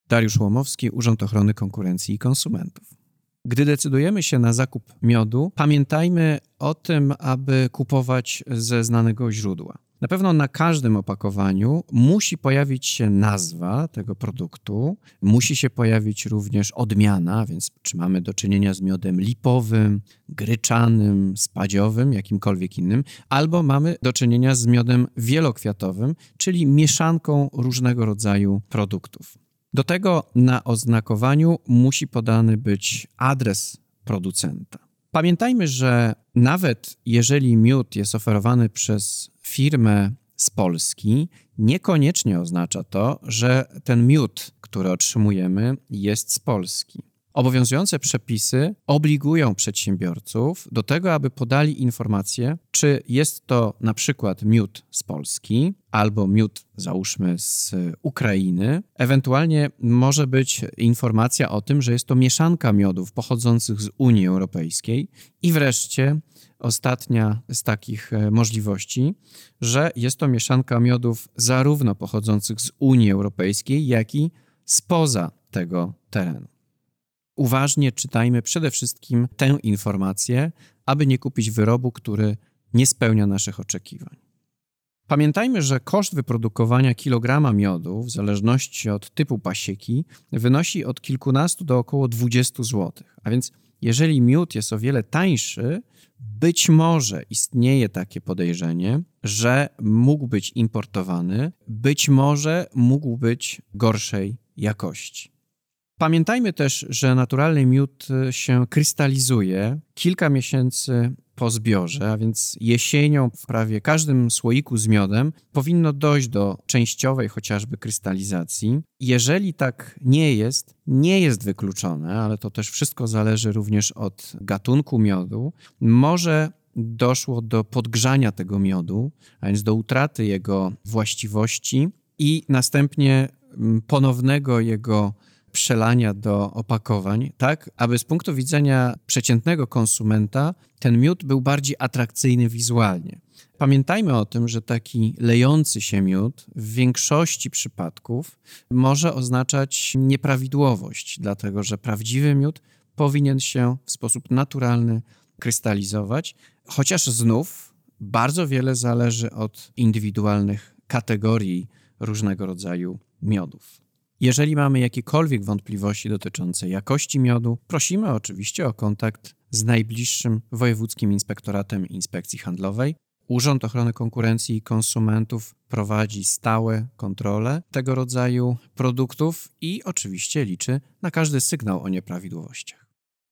Dariusz Łomowski, Urząd Ochrony Konkurencji i Konsumentów. Gdy decydujemy się na zakup miodu, pamiętajmy o tym, aby kupować ze znanego źródła. Na pewno na każdym opakowaniu musi pojawić się nazwa tego produktu, musi się pojawić również odmiana, więc czy mamy do czynienia z miodem lipowym, gryczanym, spadziowym, jakimkolwiek innym, albo mamy do czynienia z miodem wielokwiatowym, czyli mieszanką różnego rodzaju produktów. Do tego na oznakowaniu musi podany być adres producenta. Pamiętajmy, że nawet jeżeli miód jest oferowany przez firmę z Polski, niekoniecznie oznacza to, że ten miód, który otrzymujemy, jest z Polski. Obowiązujące przepisy obligują przedsiębiorców do tego, aby podali informację, czy jest to na przykład miód z Polski albo miód, załóżmy, z Ukrainy. Ewentualnie może być informacja o tym, że jest to mieszanka miodów pochodzących z Unii Europejskiej. I wreszcie ostatnia z takich możliwości, że jest to mieszanka miodów zarówno pochodzących z Unii Europejskiej, jak i spoza tego terenu. Uważnie czytajmy przede wszystkim tę informację, aby nie kupić wyrobu, który nie spełnia naszych oczekiwań. Pamiętajmy, że koszt wyprodukowania kilograma miodu, w zależności od typu pasieki, wynosi od kilkunastu do około 20 zł. A więc jeżeli miód jest o wiele tańszy, być może istnieje takie podejrzenie, że mógł być importowany, być może mógł być gorszej jakości. Pamiętajmy też, że naturalny miód się krystalizuje kilka miesięcy po zbiorze, a więc jesienią w prawie każdym słoiku z miodem powinno dojść do częściowej chociażby krystalizacji. Jeżeli tak nie jest wykluczone, ale to też wszystko zależy również od gatunku miodu, może doszło do podgrzania tego miodu, a więc do utraty jego właściwości i następnie ponownego jego przelania do opakowań, tak aby z punktu widzenia przeciętnego konsumenta ten miód był bardziej atrakcyjny wizualnie. Pamiętajmy o tym, że taki lejący się miód w większości przypadków może oznaczać nieprawidłowość, dlatego że prawdziwy miód powinien się w sposób naturalny krystalizować, chociaż znów bardzo wiele zależy od indywidualnych kategorii różnego rodzaju miodów. Jeżeli mamy jakiekolwiek wątpliwości dotyczące jakości miodu, prosimy oczywiście o kontakt z najbliższym Wojewódzkim Inspektoratem Inspekcji Handlowej. Urząd Ochrony Konkurencji i Konsumentów prowadzi stałe kontrole tego rodzaju produktów i oczywiście liczy na każdy sygnał o nieprawidłowościach.